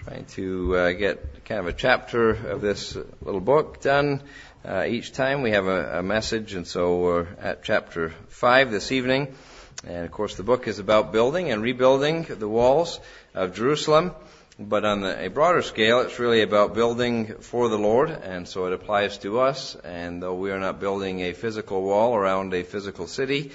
Trying to get kind of a chapter of this little book done each time. We have a message, and so we're at chapter 5 this evening. And of course the book is about building and rebuilding the walls of Jerusalem. But on a broader scale, it's really about building for the Lord, and so it applies to us. And though we are not building a physical wall around a physical city,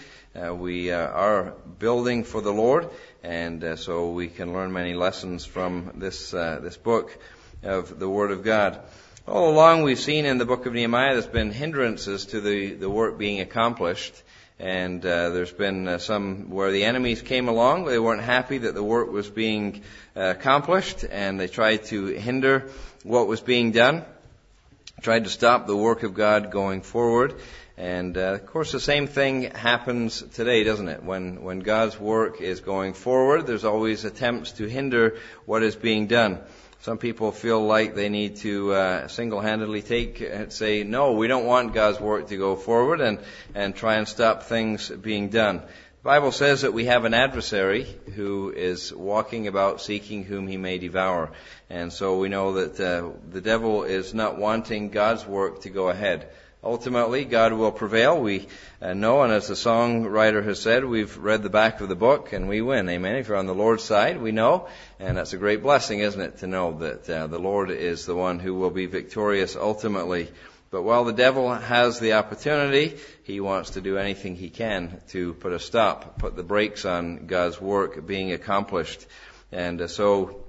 we are building for the Lord, and so we can learn many lessons from this book of the Word of God. All along we've seen in the book of Nehemiah there's been hindrances to the work being accomplished, and there's been some where the enemies came along. They weren't happy that the work was being accomplished, and they tried to hinder what was being done, tried to stop the work of God going forward. And of course the same thing happens today, doesn't it? When God's work is going forward, there's always attempts to hinder what is being done. Some people feel like they need to single-handedly say, no, we don't want God's work to go forward, and try and stop things being done. The Bible says that we have an adversary who is walking about seeking whom he may devour. And so we know that the devil is not wanting God's work to go ahead. Ultimately, God will prevail. We know, and as the songwriter has said, we've read the back of the book and we win. Amen. If you're on the Lord's side, we know. And that's a great blessing, isn't it, to know that the Lord is the one who will be victorious ultimately. But while the devil has the opportunity, he wants to do anything he can to put the brakes on God's work being accomplished. And so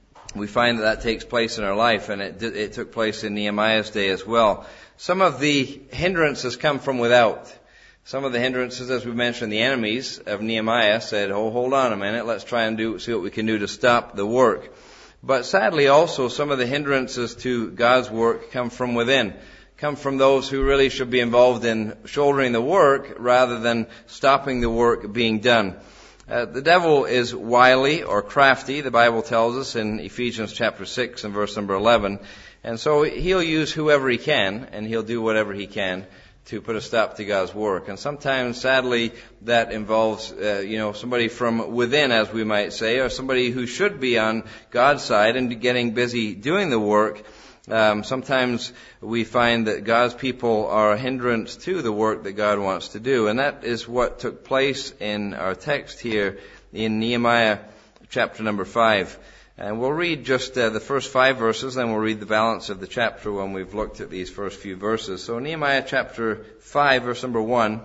we find that takes place in our life, and it took place in Nehemiah's day as well. Some of the hindrances come from without. Some of the hindrances, as we mentioned, the enemies of Nehemiah said, oh, hold on a minute, let's try and see what we can do to stop the work. But sadly also, some of the hindrances to God's work come from within, come from those who really should be involved in shouldering the work rather than stopping the work being done. The devil is wily or crafty, the Bible tells us in Ephesians chapter 6 and verse number 11. And so he'll use whoever he can, and he'll do whatever he can to put a stop to God's work. And sometimes, sadly, that involves, somebody from within, as we might say, or somebody who should be on God's side and getting busy doing the work. Sometimes we find that God's people are a hindrance to the work that God wants to do. And that is what took place in our text here in Nehemiah chapter number 5. And we'll read just the first 5 verses, then we'll read the balance of the chapter when we've looked at these first few verses. So Nehemiah chapter 5, verse number 1,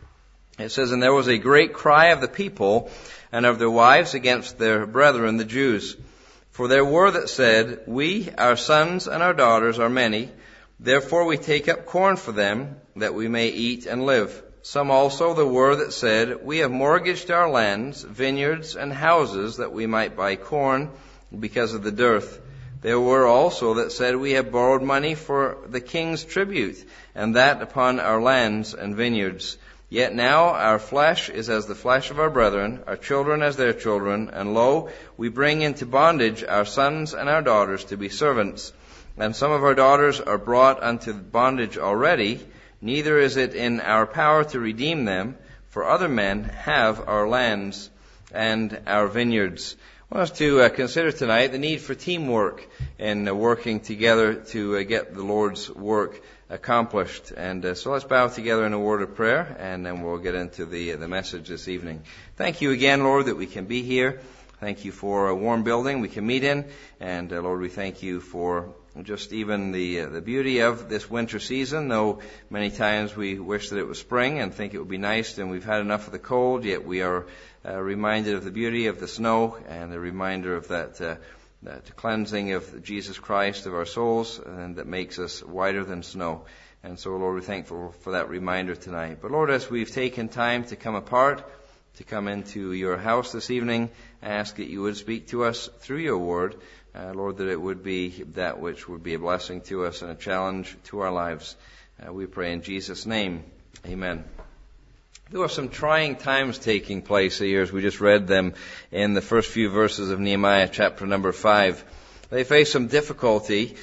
it says, And there was a great cry of the people and of their wives against their brethren, the Jews. For there were that said, We, our sons and our daughters, are many, therefore we take up corn for them, that we may eat and live. Some also there were that said, We have mortgaged our lands, vineyards, and houses, that we might buy corn, because of the dearth. There were also that said, We have borrowed money for the king's tribute, and that upon our lands and vineyards. Yet now our flesh is as the flesh of our brethren, our children as their children, and lo, we bring into bondage our sons and our daughters to be servants. And some of our daughters are brought unto bondage already, neither is it in our power to redeem them, for other men have our lands and our vineyards. I want us to consider tonight the need for teamwork in working together to get the Lord's work accomplished. And so let's bow together in a word of prayer, and then we'll get into the message this evening. Thank you again, Lord, that we can be here. Thank you for a warm building we can meet in. And Lord, we thank you for just even the beauty of this winter season, though many times we wish that it was spring and think it would be nice, and we've had enough of the cold, yet we are reminded of the beauty of the snow and the reminder of that cleansing of Jesus Christ of our souls, and that makes us whiter than snow. And so, Lord, we're thankful for that reminder tonight. But Lord, as we've taken time to come apart, to come into your house this evening, I ask that you would speak to us through your word. Lord, that it would be that which would be a blessing to us and a challenge to our lives. We pray in Jesus' name. Amen. There were some trying times taking place here as we just read them in the first few verses of Nehemiah chapter number 5. They faced some difficulty,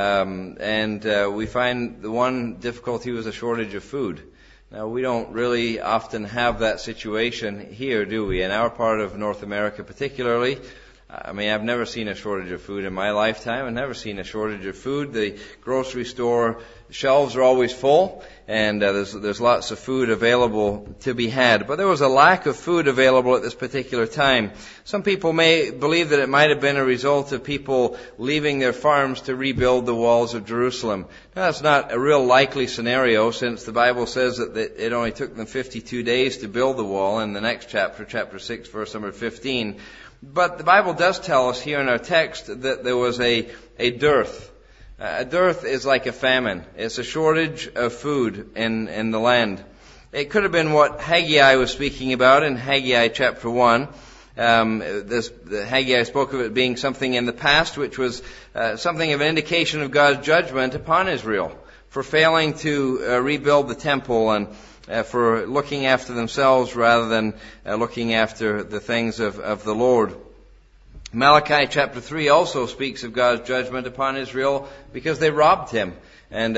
and we find the one difficulty was a shortage of food. Now, we don't really often have that situation here, do we? In our part of North America particularly, I mean, I've never seen a shortage of food in my lifetime. I've never seen a shortage of food. The grocery store shelves are always full, and there's lots of food available to be had. But there was a lack of food available at this particular time. Some people may believe that it might have been a result of people leaving their farms to rebuild the walls of Jerusalem. Now, that's not a real likely scenario, since the Bible says that it only took them 52 days to build the wall in the next chapter, chapter 6, verse number 15. But the Bible does tell us here in our text that there was a dearth. A dearth is like a famine. It's a shortage of food in the land. It could have been what Haggai was speaking about in Haggai chapter 1. Haggai spoke of it being something in the past, which was something of an indication of God's judgment upon Israel for failing to rebuild the temple and for looking after themselves rather than looking after the things of the Lord. Malachi chapter 3 also speaks of God's judgment upon Israel because they robbed Him. And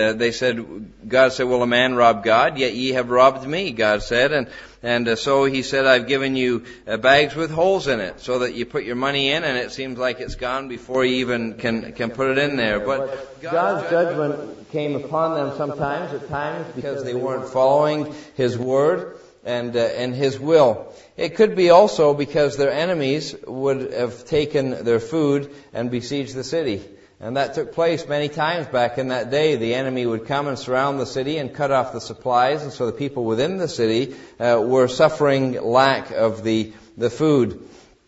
God said, will a man rob God? Yet ye have robbed me, God said. And so He said, I've given you bags with holes in it so that you put your money in and it seems like it's gone before you even can put it in there. But God's judgment came upon them sometimes, at times, because they weren't following His word and His will. It could be also because their enemies would have taken their food and besieged the city. And that took place many times back in that day. The enemy would come and surround the city and cut off the supplies, and so the people within the city were suffering lack of the food.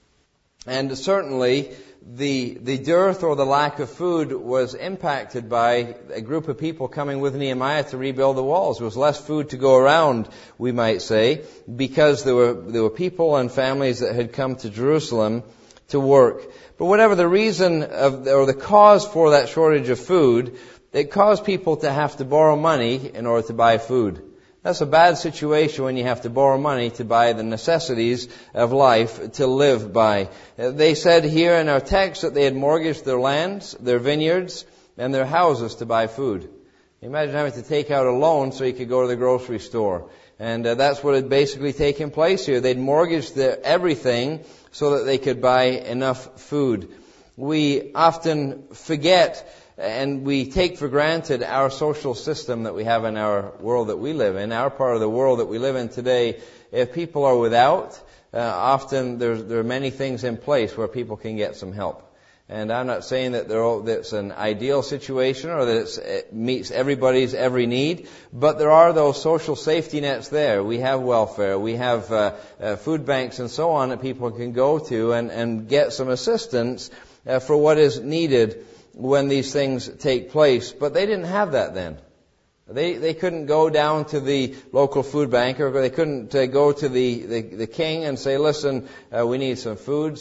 And certainly the dearth or the lack of food was impacted by a group of people coming with Nehemiah to rebuild the walls. There was less food to go around, we might say, because there were people and families that had come to Jerusalem to work. But whatever the reason or the cause for that shortage of food, it caused people to have to borrow money in order to buy food. That's a bad situation when you have to borrow money to buy the necessities of life to live by. They said here in our text that they had mortgaged their lands, their vineyards, and their houses to buy food. Imagine having to take out a loan so you could go to the grocery store. And that's what had basically taken place here. They'd mortgaged everything so that they could buy enough food. We often forget and we take for granted our social system that we have in our world that we live in, our part of the world that we live in today. If people are without, often there are many things in place where people can get some help. And I'm not saying that that's an ideal situation or that it meets everybody's every need, but there are those social safety nets there. We have welfare, we have food banks and so on that people can go to and get some assistance for what is needed when these things take place. But they didn't have that then. They couldn't go down to the local food bank, or they couldn't go to the king and say, listen, we need some food,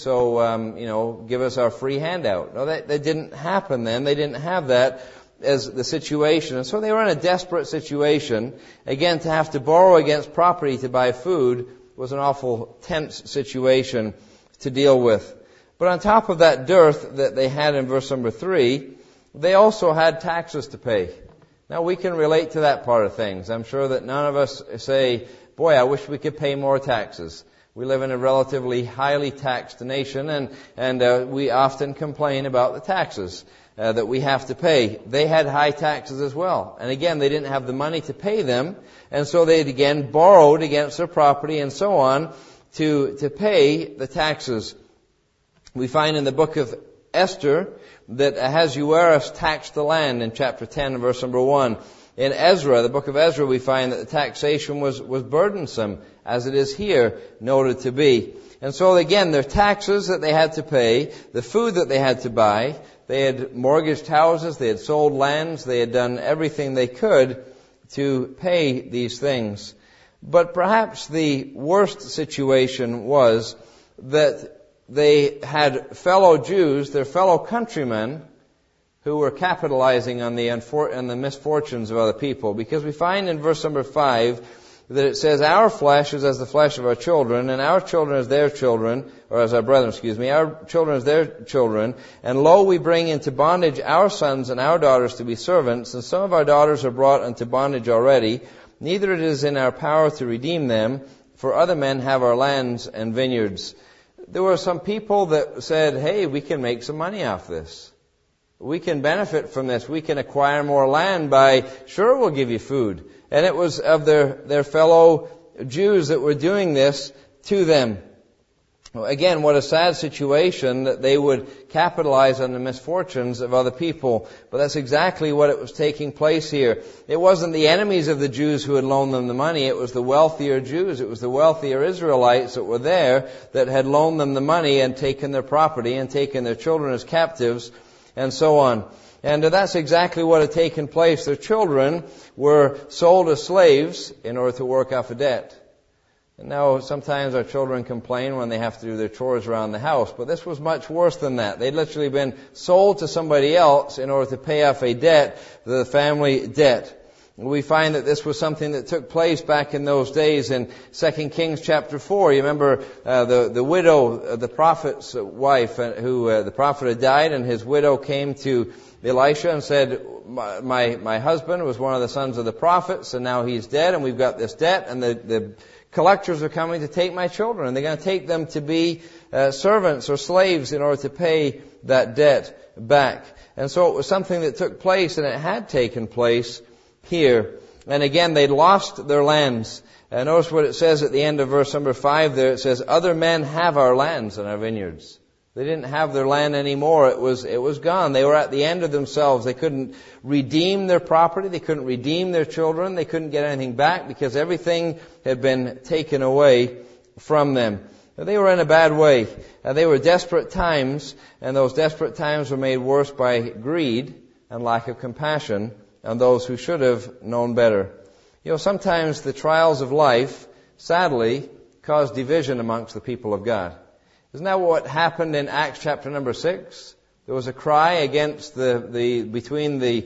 so give us our free handout. No, that didn't happen then. They didn't have that as the situation. And so they were in a desperate situation. Again, to have to borrow against property to buy food was an awful tense situation to deal with. But on top of that dearth that they had in verse number 3, they also had taxes to pay. Now, we can relate to that part of things. I'm sure that none of us say, boy, I wish we could pay more taxes. We live in a relatively highly taxed nation, and we often complain about the taxes that we have to pay. They had high taxes as well. And again, they didn't have the money to pay them, and so they again borrowed against their property and so on to pay the taxes. We find in the book of Esther that Ahasuerus taxed the land in chapter 10 verse number 1. In Ezra, the book of Ezra, we find that the taxation was burdensome, as it is here noted to be. And so again, their taxes that they had to pay, the food that they had to buy, they had mortgaged houses, they had sold lands, they had done everything they could to pay these things. But perhaps the worst situation was that they had fellow Jews, their fellow countrymen, who were capitalizing on the misfortunes of other people. Because we find in verse number 5 that it says, our flesh is as the flesh of our children, and our children as their children, or as our brethren, our children as their children. And lo, we bring into bondage our sons and our daughters to be servants, and some of our daughters are brought into bondage already. Neither it is in our power to redeem them, for other men have our lands and vineyards. there were some people that said, hey, we can make some money off this. We can benefit from this. We can acquire more land by, sure, we'll give you food. And it was of their fellow Jews that were doing this to them. Again, what a sad situation that they would capitalize on the misfortunes of other people. But that's exactly what it was taking place here. It wasn't the enemies of the Jews who had loaned them the money. It was the wealthier Jews. It was the wealthier Israelites that were there that had loaned them the money and taken their property and taken their children as captives and so on. And that's exactly what had taken place. Their children were sold as slaves in order to work off a debt. And now sometimes our children complain when they have to do their chores around the house, but this was much worse than that. They'd literally been sold to somebody else in order to pay off a debt, the family debt. We find that this was something that took place back in those days in 2 Kings chapter 4. You remember the widow, the prophet's wife, who the prophet had died, and his widow came to Elisha and said, my husband was one of the sons of the prophets, and now he's dead, and we've got this debt, and the collectors are coming to take my children, and they're going to take them to be servants or slaves in order to pay that debt back. And so it was something that took place, and it had taken place here. And again, they'd lost their lands. Notice what it says at the end of verse number 5 there. It says, other men have our lands and our vineyards. They didn't have their land anymore. It was gone. They were at the end of themselves. They couldn't redeem their property. They couldn't redeem their children. They couldn't get anything back because everything had been taken away from them. They were in a bad way. They were desperate times, and those desperate times were made worse by greed and lack of compassion on those who should have known better. You know, sometimes the trials of life, sadly, cause division amongst the people of God. Isn't that what happened in Acts chapter number 6? There was a cry against between the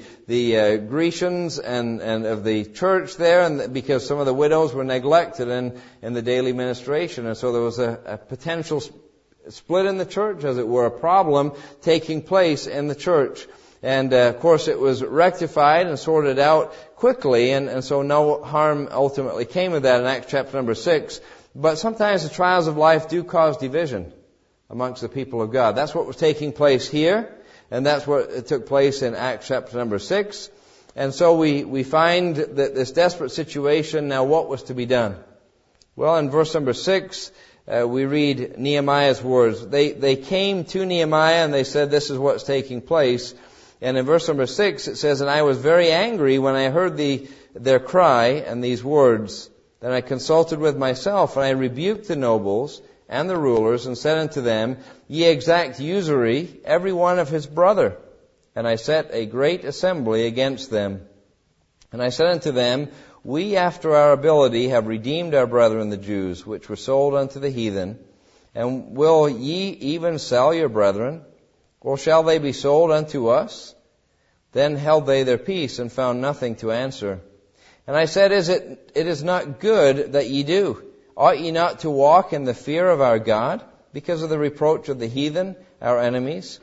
Grecians and of the church there, and because some of the widows were neglected in the daily ministration, and so there was a potential split in the church, as it were, a problem taking place in the church. And of course it was rectified and sorted out quickly, and so no harm ultimately came of that in Acts chapter number 6. But sometimes the trials of life do cause division amongst the people of God. That's what was taking place here, and that's what took place in Acts chapter number 6. And so we find that this desperate situation, now what was to be done? Well, in verse number 6, we read Nehemiah's words. They came to Nehemiah and they said, this is what's taking place. And in verse number 6 it says, and I was very angry when I heard their cry and these words. Then I consulted with myself, and I rebuked the nobles and the rulers, and said unto them, ye exact usury, every one of his brother. And I set a great assembly against them. And I said unto them, we after our ability have redeemed our brethren the Jews, which were sold unto the heathen. And will ye even sell your brethren? Or shall they be sold unto us? Then held they their peace, and found nothing to answer. And I said, it is not good that ye do. Ought ye not to walk in the fear of our God, because of the reproach of the heathen, our enemies?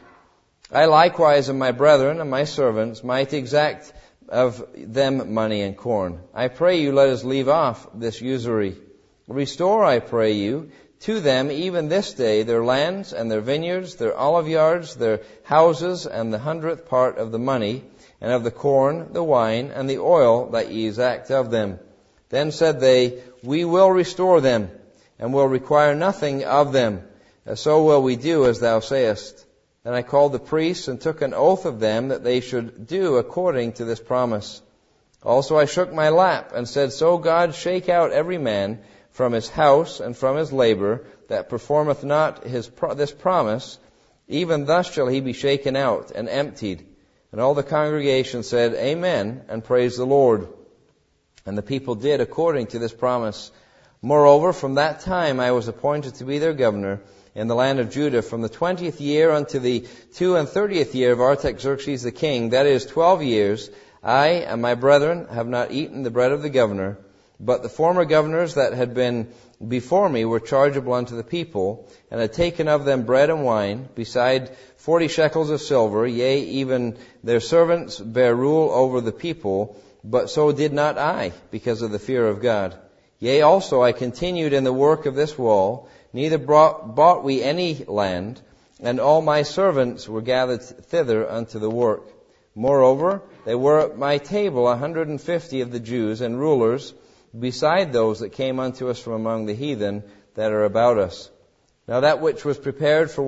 I likewise and my brethren and my servants might exact of them money and corn. I pray you, let us leave off this usury. Restore, I pray you, to them even this day their lands and their vineyards, their olive yards, their houses, and the 100th part of the money, and of the corn, the wine, and the oil that ye exact of them. Then said they, we will restore them, and will require nothing of them. So will we do as thou sayest. Then I called the priests, and took an oath of them that they should do according to this promise. Also I shook my lap, and said, so God shake out every man from his house and from his labor, that performeth not this promise, even thus shall he be shaken out and emptied. And all the congregation said, Amen, and praised the Lord. And the people did according to this promise. Moreover, from that time I was appointed to be their governor in the land of Judah, from the 20th year unto the 32nd year of Artaxerxes the king, that is 12 years. I and my brethren have not eaten the bread of the governor, but the former governors that had been before me were chargeable unto the people, and had taken of them bread and wine, beside 40 shekels of silver, yea, even their servants bare rule over the people, but so did not I, because of the fear of God. Yea, also I continued in the work of this wall, neither bought we any land, and all my servants were gathered thither unto the work. Moreover, there were at my table 150 of the Jews and rulers, beside those that came unto us from among the heathen that are about us. Now that which was prepared for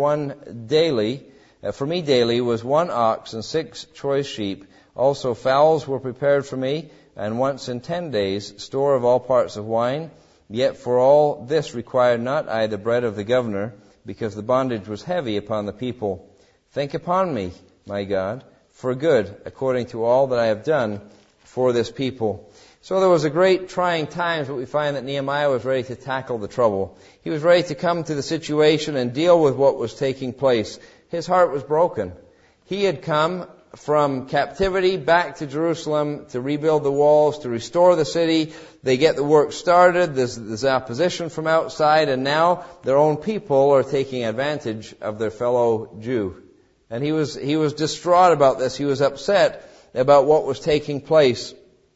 me daily was 1 ox and 6 choice sheep. Also fowls were prepared for me, and once in 10 days store of all parts of wine. Yet for all this required not I the bread of the governor, because the bondage was heavy upon the people. Think upon me, my God, for good, according to all that I have done for this people. So there was a great trying times, but we find that Nehemiah was ready to tackle the trouble. He was ready to come to the situation and deal with what was taking place. His heart was broken. He had come from captivity back to Jerusalem to rebuild the walls, to restore the city. They get the work started. There's opposition from outside, and now their own people are taking advantage of their fellow Jew. And he was distraught about this. He was upset about what was taking place.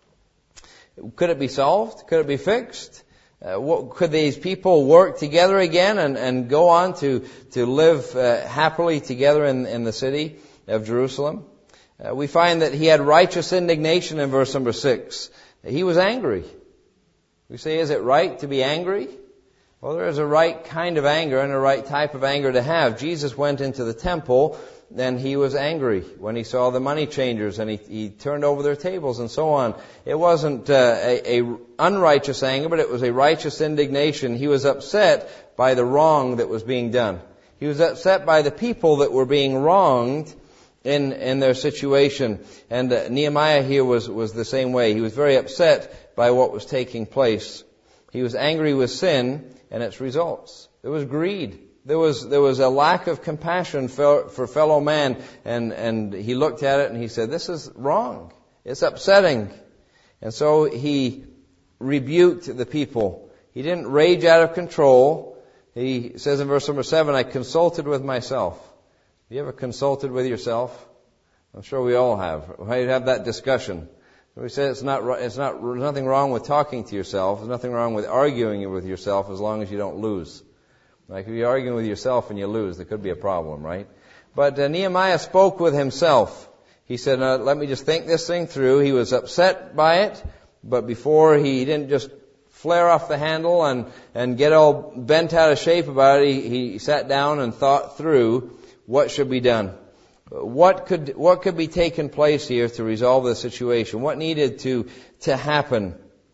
Could it be solved? Could it be fixed? Could these people work together again and go on to live happily together in the city of Jerusalem? We find that he had righteous indignation in verse number 6. He was angry. We say, is it right to be angry? Well, there is a right kind of anger and a right type of anger to have. Jesus went into the temple and he was angry when he saw the money changers, and he turned over their tables and so on. It wasn't a unrighteous anger, but it was a righteous indignation. He was upset by the wrong that was being done. He was upset by the people that were being wronged in their situation. And Nehemiah here was the same way. He was very upset by what was taking place. He was angry with sin and its results. There was greed. There was a lack of compassion for fellow man, and he looked at it and he said, this is wrong. It's upsetting. And so he rebuked the people. He didn't rage out of control. He says in verse number 7, I consulted with myself. Have you ever consulted with yourself? I'm sure we all have. We have that discussion. We say there's nothing wrong with talking to yourself. There's nothing wrong with arguing with yourself as long as you don't lose. Like if you're arguing with yourself and you lose, there could be a problem, right? But Nehemiah spoke with himself. He said, let me just think this thing through. He was upset by it, but before he didn't just flare off the handle and get all bent out of shape about it. He sat down and thought through what should be done. What could be taken place here to resolve the situation? What needed to happen?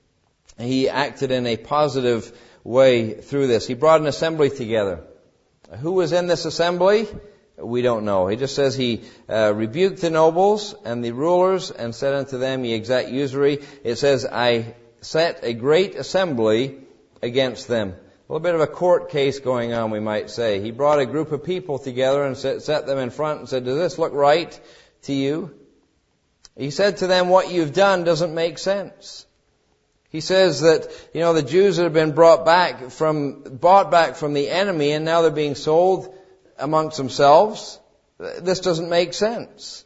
He acted in a positive way through this. He brought an assembly together. Who was in this assembly? We don't know. He just says he rebuked the nobles and the rulers and said unto them, ye exact usury. It says, I set a great assembly against them. A little bit of a court case going on, we might say. He brought a group of people together and set them in front and said, does this look right to you? He said to them, what you've done doesn't make sense. He says that, the Jews that have been bought back from the enemy, and now they're being sold amongst themselves. This doesn't make sense.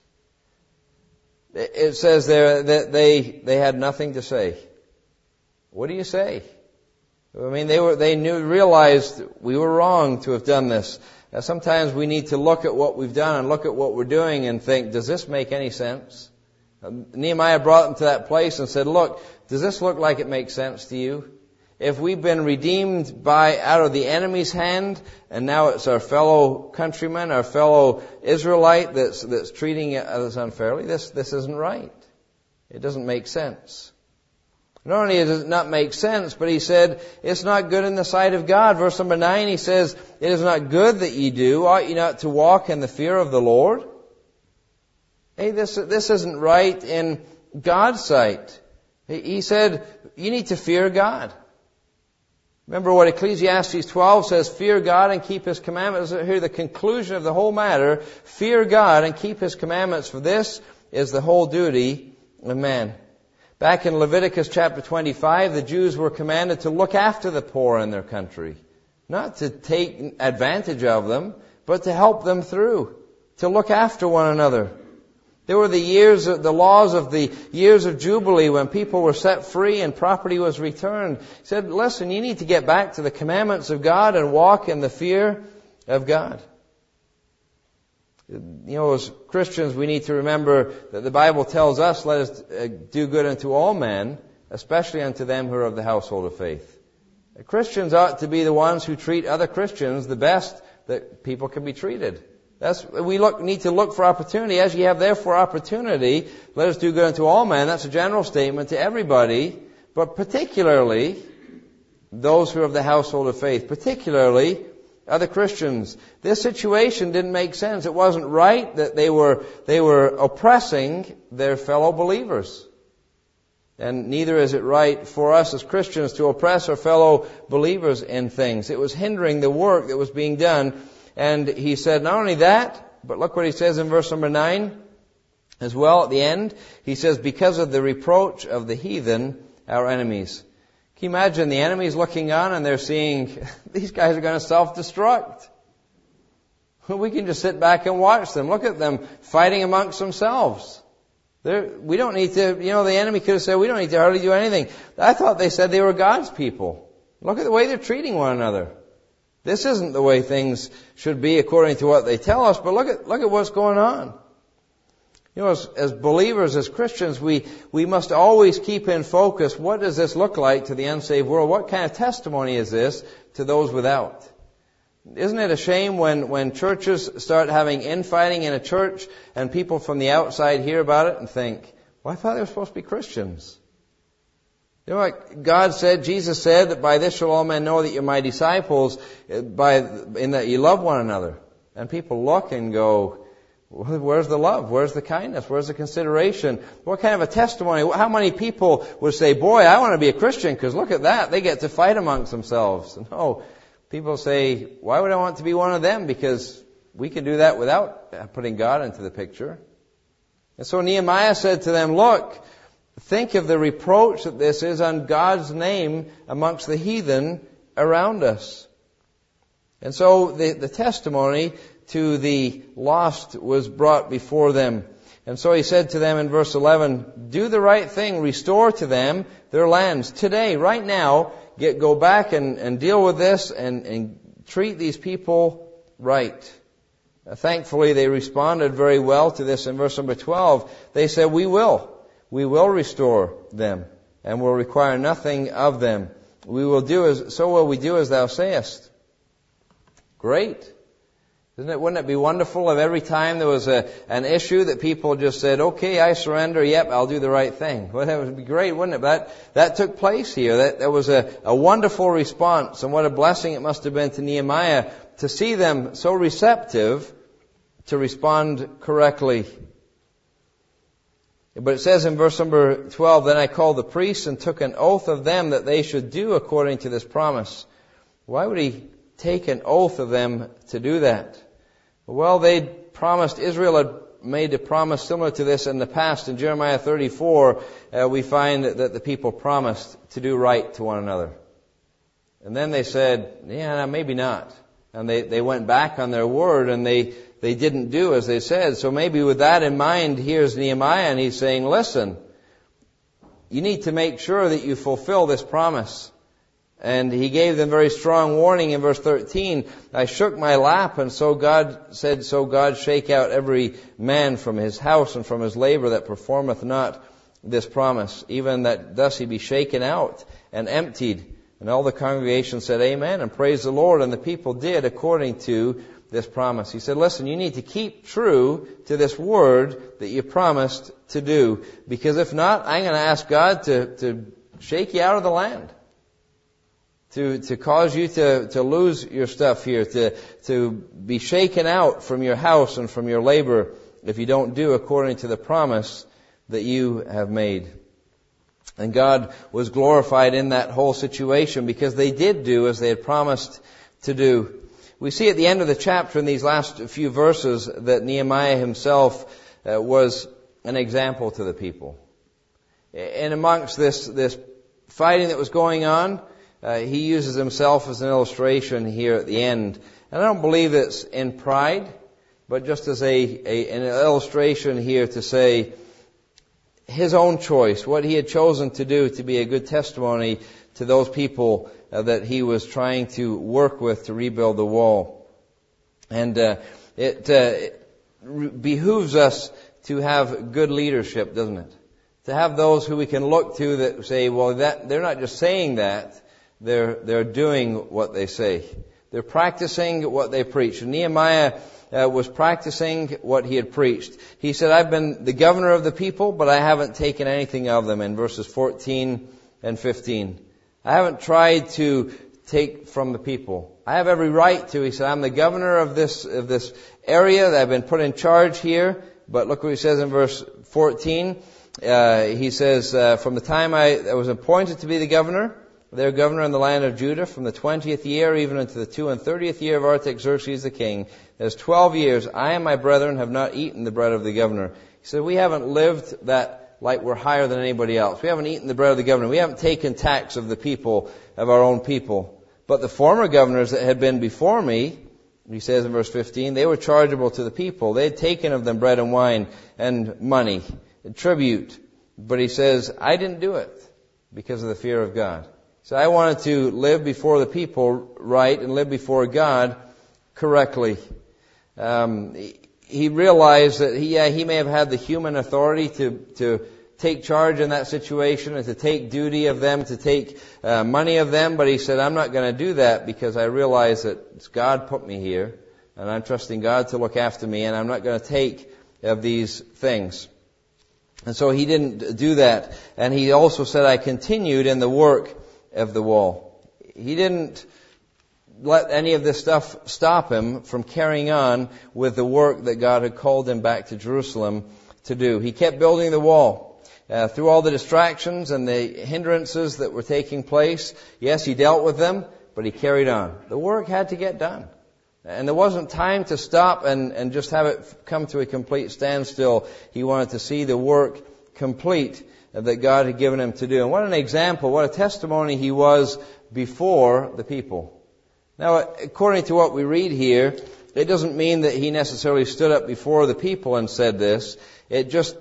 It says there that they had nothing to say. What do you say? I mean, they realized we were wrong to have done this. Now, sometimes we need to look at what we've done and look at what we're doing and think, does this make any sense? Nehemiah brought them to that place and said, look, does this look like it makes sense to you? If we've been redeemed out of the enemy's hand, and now it's our fellow countryman, our fellow Israelite that's treating us unfairly, this isn't right. It doesn't make sense. Not only does it not make sense, but he said, it's not good in the sight of God. Verse number 9, he says, it is not good that ye do. Ought ye not to walk in the fear of the Lord? Hey, this isn't right in God's sight. He said, you need to fear God. Remember what Ecclesiastes 12 says, fear God and keep His commandments. Here, the conclusion of the whole matter, fear God and keep His commandments, for this is the whole duty of man. Back in Leviticus chapter 25, the Jews were commanded to look after the poor in their country. Not to take advantage of them, but to help them through. To look after one another. There were the laws of the years of Jubilee when people were set free and property was returned. He said, listen, you need to get back to the commandments of God and walk in the fear of God. As Christians, we need to remember that the Bible tells us, let us do good unto all men, especially unto them who are of the household of faith. Christians ought to be the ones who treat other Christians the best that people can be treated. We need to look for opportunity. As ye have therefore opportunity, let us do good unto all men. That's a general statement to everybody, but particularly those who are of the household of faith, particularly other Christians. This situation didn't make sense. It wasn't right that they were oppressing their fellow believers. And neither is it right for us as Christians to oppress our fellow believers in things. It was hindering the work that was being done. And he said not only that, but look what he says in verse number 9 as well at the end. He says, because of the reproach of the heathen, our enemies. Can you imagine the enemies looking on and they're seeing, these guys are going to self-destruct. We can just sit back and watch them. Look at them fighting amongst themselves. We don't need to, the enemy could have said, we don't need to hardly do anything. I thought they said they were God's people. Look at the way they're treating one another. This isn't the way things should be according to what they tell us, but look at what's going on. As believers, as Christians, we must always keep in focus, what does this look like to the unsaved world? What kind of testimony is this to those without? Isn't it a shame when churches start having infighting in a church and people from the outside hear about it and think, well, I thought they were supposed to be Christians. Like God said, Jesus said that by this shall all men know that you're my disciples, in that you love one another. And people look and go, where's the love? Where's the kindness? Where's the consideration? What kind of a testimony? How many people would say, boy, I want to be a Christian because look at that. They get to fight amongst themselves. No. People say, why would I want to be one of them? Because we can do that without putting God into the picture. And so Nehemiah said to them, look, think of the reproach that this is on God's name amongst the heathen around us. And so the testimony to the lost was brought before them. And so he said to them in verse 11, do the right thing, restore to them their lands. Today, right now, go back and deal with this and treat these people right. Thankfully, they responded very well to this in verse number 12. They said, we will restore them and will require nothing of them. Wouldn't we do as thou sayest. Great. Wouldn't it be wonderful if every time there was an issue that people just said, okay, I surrender, yep, I'll do the right thing. Well, that would be great, wouldn't it? That took place here. That was a wonderful response, and what a blessing it must have been to Nehemiah to see them so receptive to respond correctly. But it says in verse number 12, then I called the priests and took an oath of them that they should do according to this promise. Why would he take an oath of them to do that? Well, Israel had made a promise similar to this in the past. In Jeremiah 34, we find that the people promised to do right to one another. And then they said, maybe not. And they went back on their word and they didn't do as they said. So maybe with that in mind, here's Nehemiah and he's saying, listen, you need to make sure that you fulfill this promise. And he gave them very strong warning in verse 13. I shook my lap, and so God shake out every man from his house and from his labor that performeth not this promise, even that thus he be shaken out and emptied. And all the congregation said, amen, and praise the Lord. And the people did according to this promise. He said, listen, you need to keep true to this word that you promised to do. Because if not, I'm going to ask God to shake you out of the land. To cause you to lose your stuff here, to be shaken out from your house and from your labor if you don't do according to the promise that you have made. And God was glorified in that whole situation because they did do as they had promised to do. We see at the end of the chapter in these last few verses that Nehemiah himself was an example to the people. And amongst this fighting that was going on, he uses himself as an illustration here at the end. And I don't believe it's in pride. but just as an illustration here to say his own choice, what he had chosen to do to be a good testimony to those people that he was trying to work with to rebuild the wall. And it behooves us to have good leadership, doesn't it? To have those who we can look to that say, well, they're not just saying that, they're doing what they say. They're practicing what they preach. And Nehemiah was practicing what he had preached. He said, I've been the governor of the people, but I haven't taken anything of them, in verses 14 and 15. I haven't tried to take from the people. I have every right to. He said, I'm the governor of this area that I've been put in charge here. But look what he says in verse 14. He says, from the time I was appointed to be the governor, their governor in the land of Judah, from the 20th year even unto the 32nd year of Artaxerxes the king, there's 12 years, I and my brethren have not eaten the bread of the governor. He said, we haven't lived that like we're higher than anybody else. We haven't eaten the bread of the governor. We haven't taken tax of the people, of our own people. But the former governors that had been before me, he says in verse 15, they were chargeable to the people. They had taken of them bread and wine and money, and tribute. But he says, I didn't do it because of the fear of God. So I wanted to live before the people right and live before God correctly. He realized that he may have had the human authority to take charge in that situation and to take duty of them, to take money of them, but he said, I'm not going to do that because I realize that God put me here and I'm trusting God to look after me and I'm not going to take of these things. And so he didn't do that. And he also said, I continued in the work of the wall. He didn't let any of this stuff stop him from carrying on with the work that God had called him back to Jerusalem to do. He kept building the wall. Through all the distractions and the hindrances that were taking place, yes, he dealt with them, but he carried on. The work had to get done. And there wasn't time to stop and just have it come to a complete standstill. He wanted to see the work complete that God had given him to do. And what an example, what a testimony he was before the people. Now, according to what we read here, it doesn't mean that he necessarily stood up before the people and said this. It just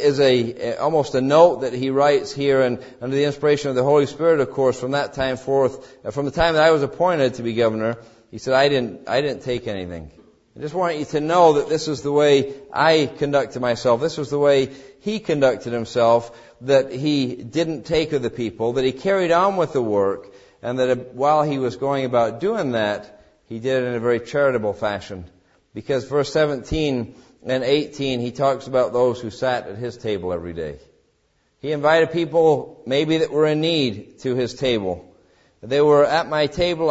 is almost a note that he writes here, and under the inspiration of the Holy Spirit, of course, from that time forth, from the time that I was appointed to be governor, he said, I didn't take anything. I just want you to know that this is the way I conducted myself. This was the way he conducted himself, that he didn't take of the people, that he carried on with the work, and that while he was going about doing that, he did it in a very charitable fashion. Because verse 17 and 18, he talks about those who sat at his table every day. He invited people maybe that were in need to his table. They were at my table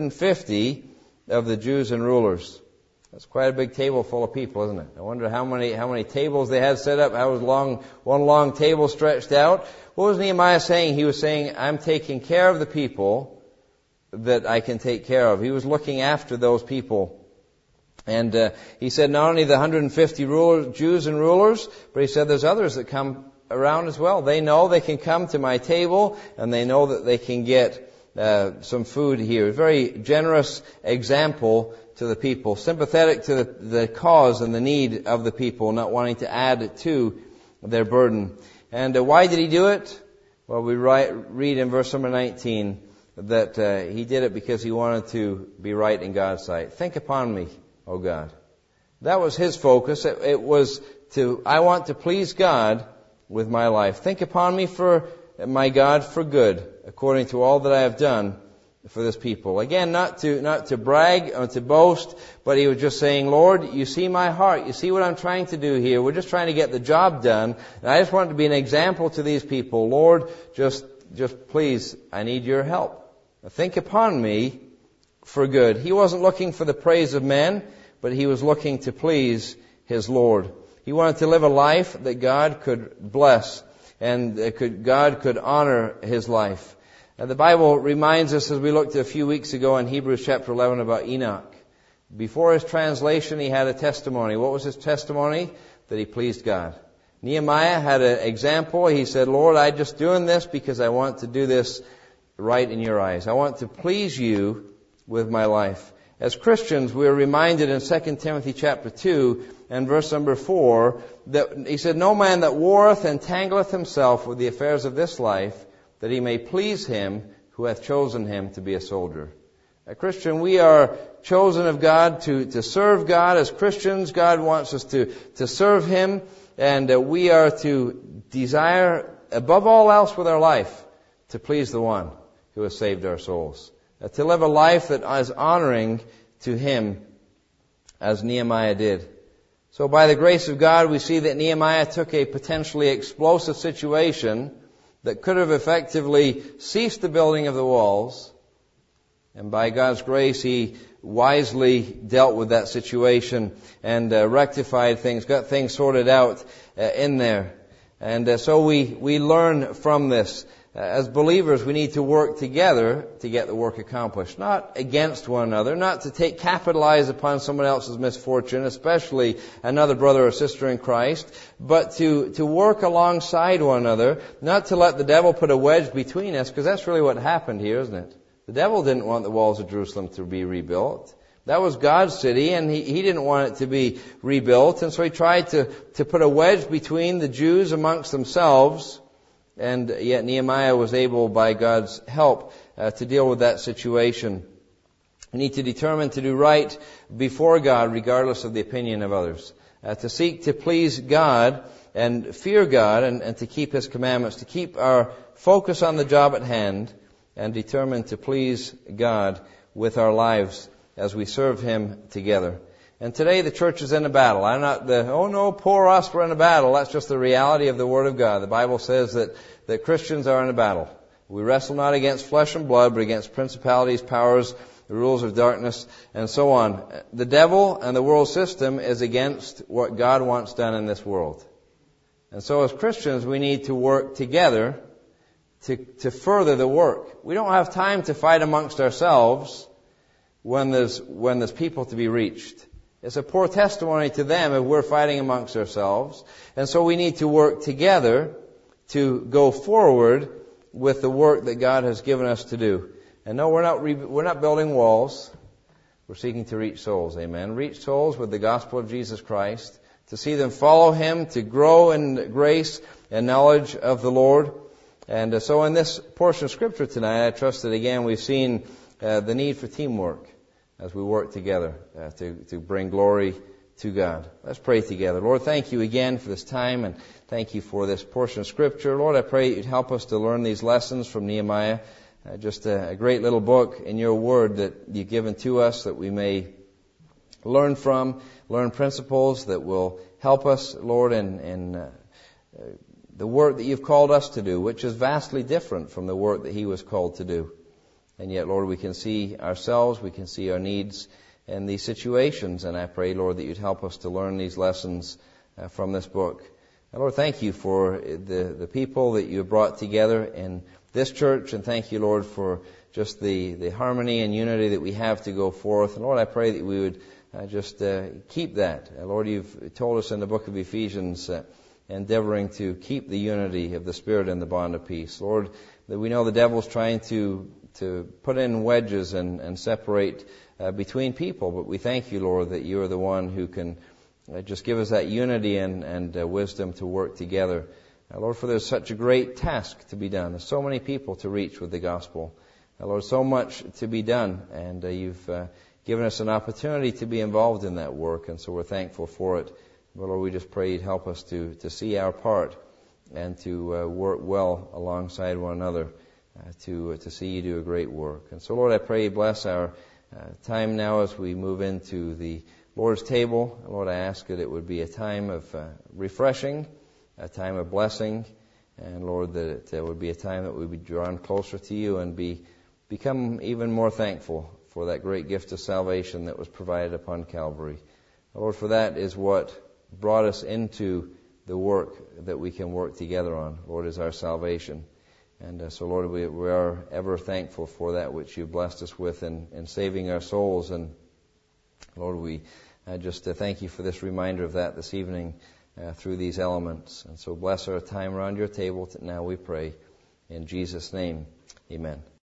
150 of the Jews and rulers. That's quite a big table full of people, isn't it? I wonder how many tables they had set up, how was one long table stretched out. What was Nehemiah saying? He was saying, I'm taking care of the people that I can take care of. He was looking after those people. And he said not only the 150 Jews and rulers, but he said there's others that come around as well. They know they can come to my table, and they know that they can get some food here. A very generous example to the people, sympathetic to the cause and the need of the people, not wanting to add to their burden. And why did he do it? Well, we read in verse number 19 that he did it because he wanted to be right in God's sight. Think upon me, O God. That was his focus. It was I want to please God with my life. Think upon me, for my God, for good, according to all that I have done for this people. Again, not to brag or to boast, but he was just saying, Lord, you see my heart. You see what I'm trying to do here. We're just trying to get the job done. And I just want to be an example to these people. Lord, just please, I need your help. Think upon me for good. He wasn't looking for the praise of men, but he was looking to please his Lord. He wanted to live a life that God could bless and God could honor his life. The Bible reminds us, as we looked at a few weeks ago in Hebrews chapter 11, about Enoch. Before his translation, he had a testimony. What was his testimony? That he pleased God. Nehemiah had an example. He said, Lord, I'm just doing this because I want to do this right in your eyes. I want to please you with my life. As Christians, we are reminded in 2 Timothy chapter 2 and verse number 4 that he said, "No man that warreth entangleth himself with the affairs of this life, that he may please him who hath chosen him to be a soldier." A Christian, we are chosen of God to serve God. As Christians, God wants us to serve Him, and we are to desire, above all else with our life, to please the one who has saved our souls. To live a life that is honoring to Him, as Nehemiah did. So by the grace of God, we see that Nehemiah took a potentially explosive situation that could have effectively ceased the building of the walls, and by God's grace, he wisely dealt with that situation and rectified things, got things sorted out in there. And so we learn from this. As believers, we need to work together to get the work accomplished, not against one another, not to capitalize upon someone else's misfortune, especially another brother or sister in Christ, but to work alongside one another, not to let the devil put a wedge between us, because that's really what happened here, isn't it? The devil didn't want the walls of Jerusalem to be rebuilt. That was God's city, and he didn't want it to be rebuilt, and so he tried to put a wedge between the Jews amongst themselves. And yet Nehemiah was able, by God's help, to deal with that situation. We need to determine to do right before God, regardless of the opinion of others. To seek to please God and fear God and to keep His commandments. To keep our focus on the job at hand and determine to please God with our lives as we serve Him together. And today the church is in a battle. I'm not oh no, poor us, we're in a battle. That's just the reality of the Word of God. The Bible says that Christians are in a battle. We wrestle not against flesh and blood, but against principalities, powers, the rules of darkness, and so on. The devil and the world system is against what God wants done in this world. And so as Christians, we need to work together to further the work. We don't have time to fight amongst ourselves when there's people to be reached. It's a poor testimony to them if we're fighting amongst ourselves. And so we need to work together to go forward with the work that God has given us to do. And no, we're not building walls. We're seeking to reach souls. Amen. Reach souls with the gospel of Jesus Christ, to see them follow Him, to grow in grace and knowledge of the Lord. And so in this portion of Scripture tonight, I trust that again we've seen the need for teamwork as we work together to bring glory to God. Let's pray together. Lord, thank you again for this time, and thank you for this portion of Scripture. Lord, I pray you'd help us to learn these lessons from Nehemiah. Just a great little book in your Word that you've given to us that we may learn from, learn principles that will help us, Lord, in the work that you've called us to do, which is vastly different from the work that he was called to do. And yet, Lord, we can see ourselves, we can see our needs in these situations. And I pray, Lord, that you'd help us to learn these lessons from this book. And Lord, thank you for the people that you have brought together in this church. And thank you, Lord, for just the harmony and unity that we have to go forth. And Lord, I pray that we would just keep that. Lord, you've told us in the book of Ephesians, endeavoring to keep the unity of the Spirit in the bond of peace. Lord, that we know the devil's trying to put in wedges and separate between people, but we thank you, Lord, that you are the one who can just give us that unity and wisdom to work together. Lord, for there's such a great task to be done. There's so many people to reach with the gospel. Lord, so much to be done, and you've given us an opportunity to be involved in that work, and so we're thankful for it. But Lord, we just pray you'd help us to see our part and to work well alongside one another to see you do a great work. And so, Lord, I pray you bless our time now as we move into the Lord's table. Lord, I ask that it would be a time of refreshing, a time of blessing, and Lord, that it would be a time that we would be drawn closer to you and become even more thankful for that great gift of salvation that was provided upon Calvary. Lord, for that is what brought us into the work that we can work together on. Lord, is our salvation. And so, Lord, we are ever thankful for that which you blessed us with in saving our souls. And Lord, we just thank you for this reminder of that this evening through these elements. And so bless our time around your table now, we pray. In Jesus' name, amen.